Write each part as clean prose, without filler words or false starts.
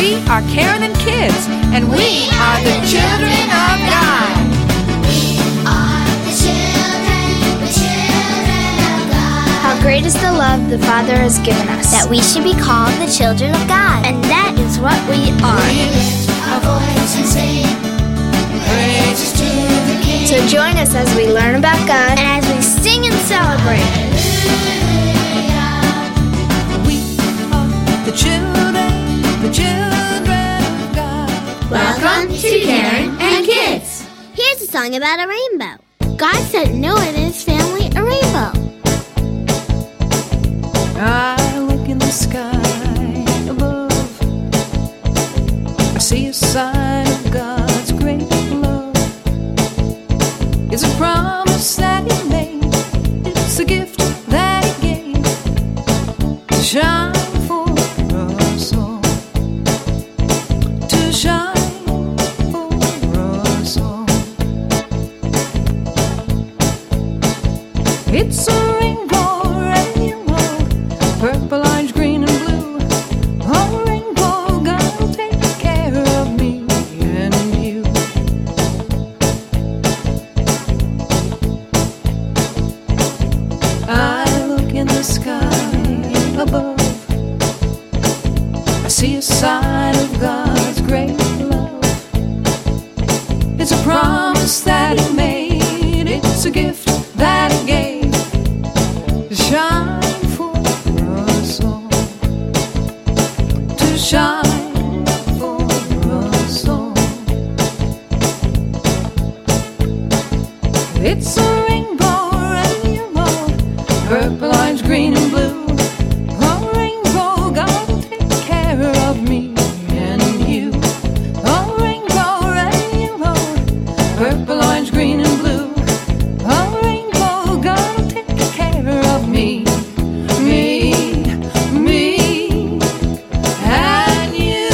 We are Karen and Kids, and we are the children of God. We are the children of God. How great is the love the Father has given us, That we should be called the children of God. and that is what we are. We lift our voice and sing praises to the King. So join us as we learn about God and as we sing and celebrate. We are the children of God. Welcome to Karen and Kids. Here's a song about a rainbow. God sent Noah and his family a rainbow. I look in the sky above. I see a sign of God's great love. It's a promise that He made. It's a gift that He gave to shine for us all. To shine for us all. It's a rainbow, rainbow, purple, orange, green, and blue. Oh, rainbow, God will take care of me and you. I look in the sky above. I see a sign of God's great love. It's a promise that He made. It's a gift that He gave to shine for us all. To shine for us all. It's a rainbow, rainbow, purple, orange, green, and blue. Oh, rainbow, God will take care of me and you. Oh, rainbow, rainbow, purple, orange, green, and blue. Oh, rainbow, God will take care of me, and you.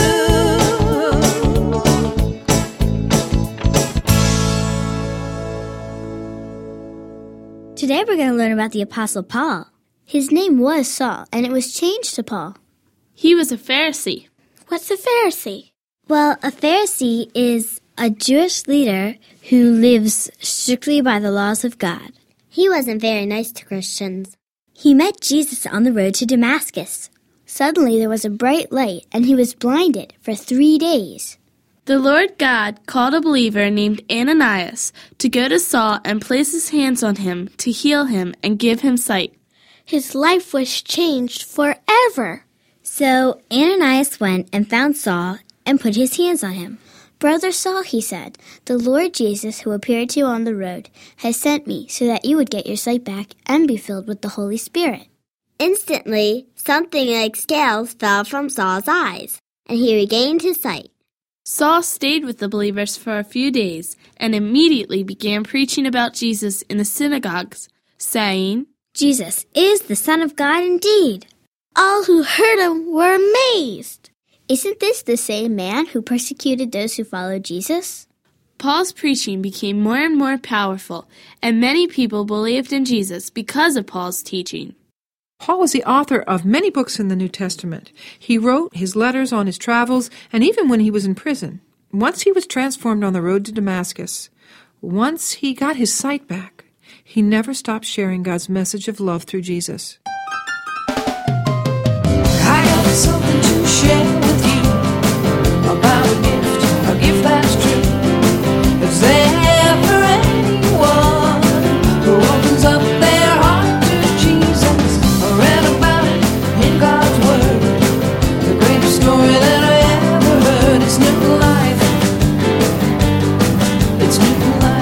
Today we're going to learn about the Apostle Paul. His name was Saul, and it was changed to Paul. He was a Pharisee. What's a Pharisee? Well, a Pharisee is a Jewish leader who lives strictly by the laws of God. He wasn't very nice to Christians. He met Jesus on the road to Damascus. Suddenly there was a bright light, and he was blinded for 3 days. The Lord God called a believer named Ananias to go to Saul and place his hands on him to heal him and give him sight. His life was changed forever. So Ananias went and found Saul and put his hands on him. "Brother Saul," he said, "the Lord Jesus, who appeared to you on the road, has sent me so that you would get your sight back and be filled with the Holy Spirit." Instantly, something like scales fell from Saul's eyes, and he regained his sight. Saul stayed with the believers for a few days and immediately began preaching about Jesus in the synagogues, saying, Jesus is the Son of God indeed. All who heard him were amazed. Isn't this the same man who persecuted those who followed Jesus? Paul's preaching became more and more powerful, and many people believed in Jesus because of Paul's teaching. Paul was the author of many books in the New Testament. He wrote his letters on his travels, and even when he was in prison. Once he was transformed on the road to Damascus. Once he got his sight back. He never stopped sharing God's message of love through Jesus. I got something to share with you about a gift that's true. Is there for anyone who opens up their heart to Jesus? I read about it in God's Word. The greatest story that I ever heard. It's new life. It's new life.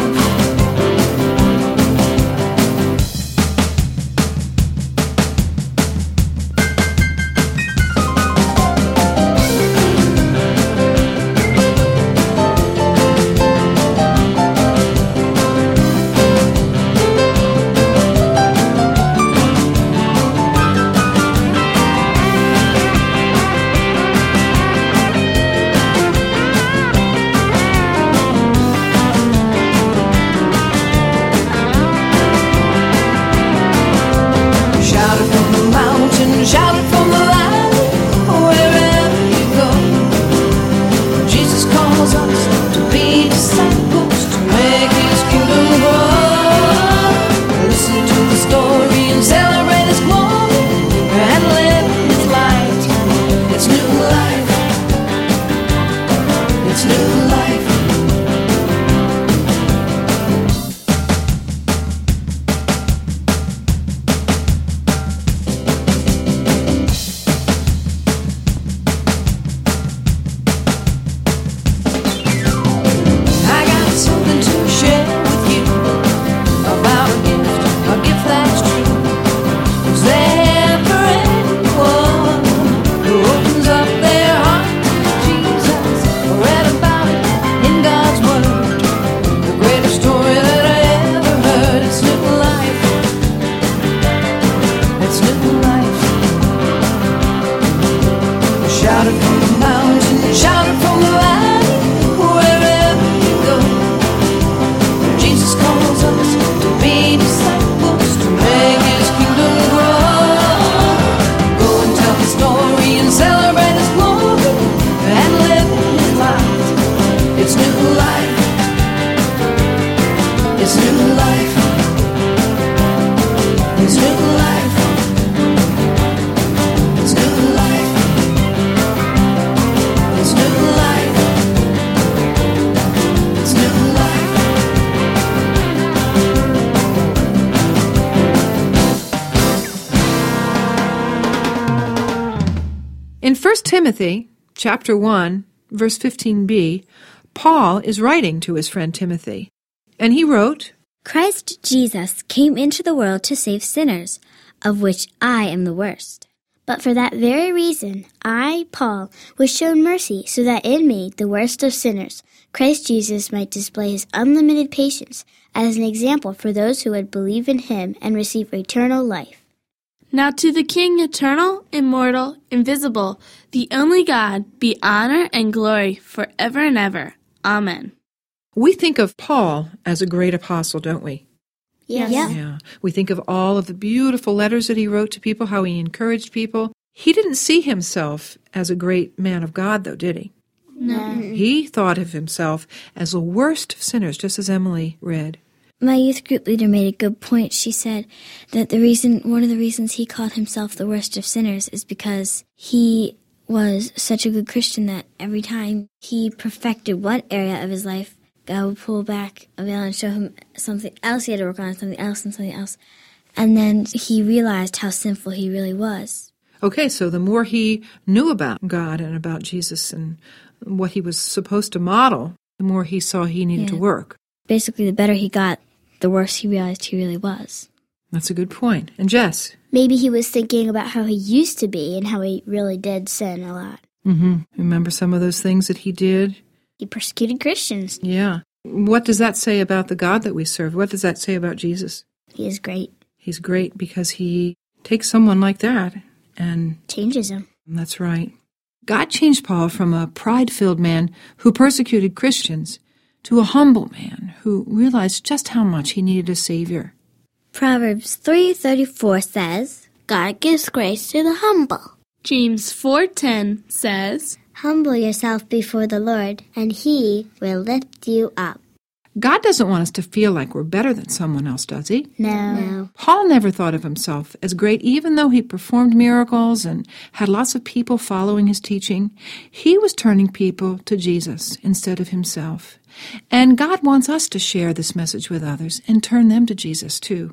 Timothy, chapter 1, verse 15b, Paul is writing to his friend Timothy, and he wrote, Christ Jesus came into the world to save sinners, of which I am the worst. But for that very reason, I, Paul, was shown mercy, so that in me, the worst of sinners, Christ Jesus might display his unlimited patience as an example for those who would believe in him and receive eternal life. Now to the King, eternal, immortal, invisible, the only God, be honor and glory forever and ever. Amen. We think of Paul as a great apostle, don't we? Yes. Yeah. We think of all of the beautiful letters that he wrote to people, how he encouraged people. He didn't see himself as a great man of God, though, did he? No. He thought of himself as the worst of sinners, just as Emily read. My youth group leader made a good point. She said that one of the reasons he called himself the worst of sinners is because he was such a good Christian that every time he perfected one area of his life, God would pull back a veil and show him something else he had to work on, something else and something else. And then he realized how sinful he really was. Okay, so the more he knew about God and about Jesus and what he was supposed to model, the more he saw he needed to work. Basically, the better he got, the worse he realized he really was. That's a good point. And Jess? Maybe he was thinking about how he used to be and how he really did sin a lot. Remember some of those things that he did? He persecuted Christians. Yeah. What does that say about the God that we serve? What does that say about Jesus? He is great. He's great because he takes someone like that and Changes him. That's right. God changed Paul from a pride-filled man who persecuted Christians to a humble man who realized just how much he needed a Savior. Proverbs 3:34 says, God gives grace to the humble. James 4:10 says, Humble yourself before the Lord, and he will lift you up. God doesn't want us to feel like we're better than someone else, does he? No. Paul never thought of himself as great, even though he performed miracles and had lots of people following his teaching. He was turning people to Jesus instead of himself. And God wants us to share this message with others and turn them to Jesus too.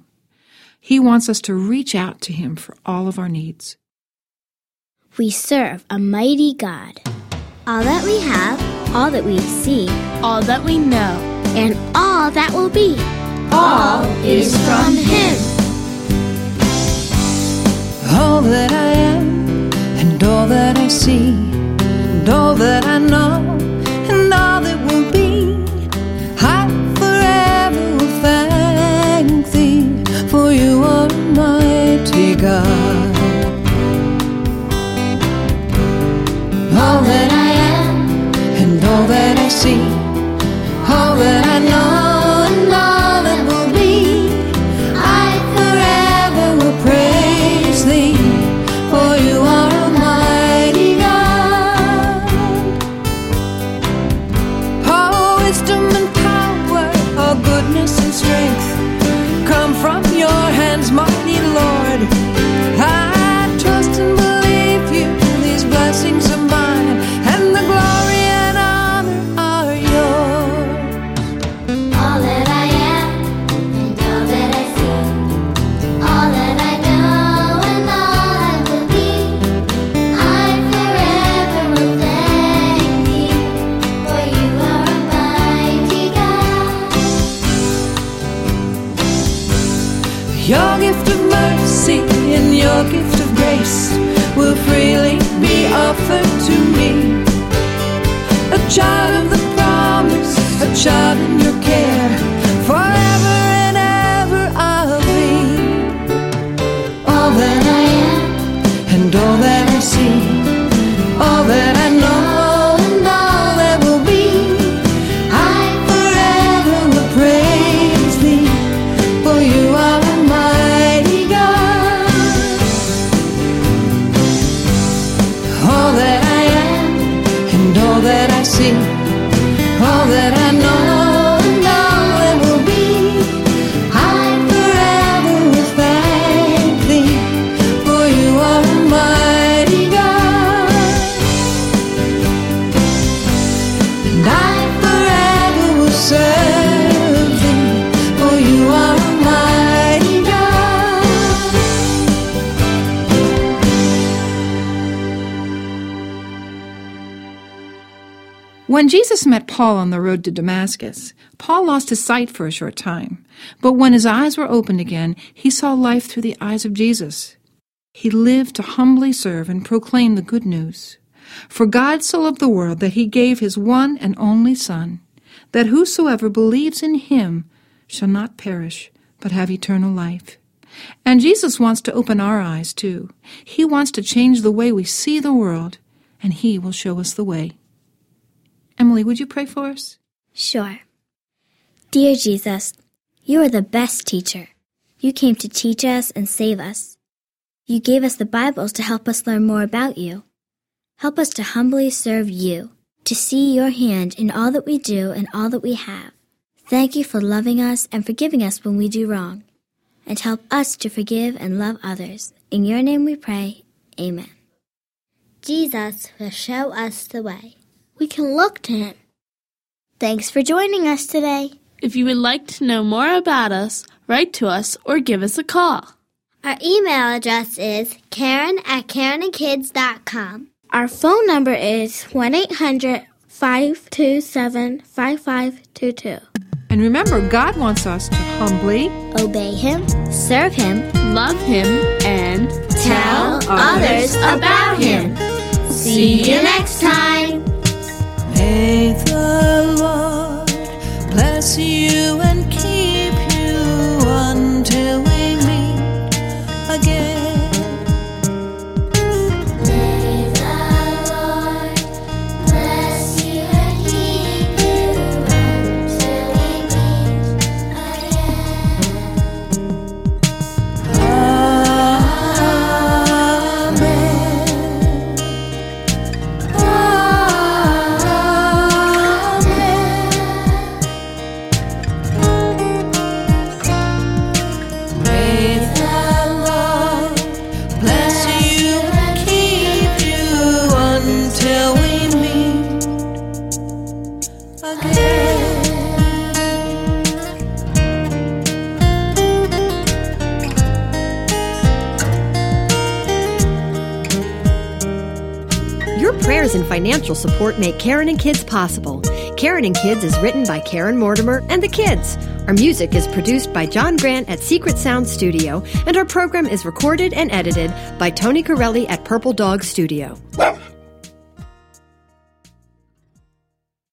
He wants us to reach out to him for all of our needs. We serve a mighty God. All that we have, all that we see, all that we know, and all that will be, All is from him. All that I am, and all that I see, and all that I know, and all that will be, I forever will thank thee, for you are mighty God. All that I am, and all that I see, all that I know, and all that will be, I forever will praise thee, for you are a mighty God. All wisdom and power, all goodness and strength, come from your hands, mighty Lord. I trust and believe you, these blessings are mine, and the glory and honor are yours. All that I am and all that I see, all that I know and all I will be, I forever will thank thee, for you are a mighty God. Your gift of mercy and your gift of grace will freely be offered to me. A child of the promise, a child in your care, forever and ever I'll be. All that I am and all that I see, all that I know and all that will be, I forever will praise thee, for you are a mighty God. All that I am and all that I see, all that I know and all that will be, I forever will thank thee, for you are a mighty God. And I forever will serve thee, for you are a mighty God. When Jesus met Paul on the road to Damascus, Paul lost his sight for a short time. But when his eyes were opened again, he saw life through the eyes of Jesus. He lived to humbly serve and proclaim the good news. For God so loved the world that he gave his one and only Son, that whosoever believes in him shall not perish, but have eternal life. And Jesus wants to open our eyes, too. He wants to change the way we see the world, and he will show us the way. Emily, would you pray for us? Sure. Dear Jesus, you are the best teacher. You came to teach us and save us. You gave us the Bibles to help us learn more about you. Help us to humbly serve you, to see your hand in all that we do and all that we have. Thank you for loving us and forgiving us when we do wrong. And help us to forgive and love others. In your name we pray. Amen. Jesus will show us the way. We can look to him. Thanks for joining us today. If you would like to know more about us, write to us or give us a call. Our email address is karen@karenandkids.com. Our phone number is 1-800-527-5522. And remember, God wants us to humbly Obey him, serve him, Love him and tell others about him. See you next time. May the Lord bless you and keep you until we meet again. May the Lord bless you and keep you until we meet again. May the Lord bless you and keep you until we meet again. Your prayers and financial support make Karen and Kids possible. Karen and Kids is written by Karen Mortimer and the kids. Our music is produced by John Grant at Secret Sound Studio, and our program is recorded and edited by Tony Corelli at Purple Dog Studio.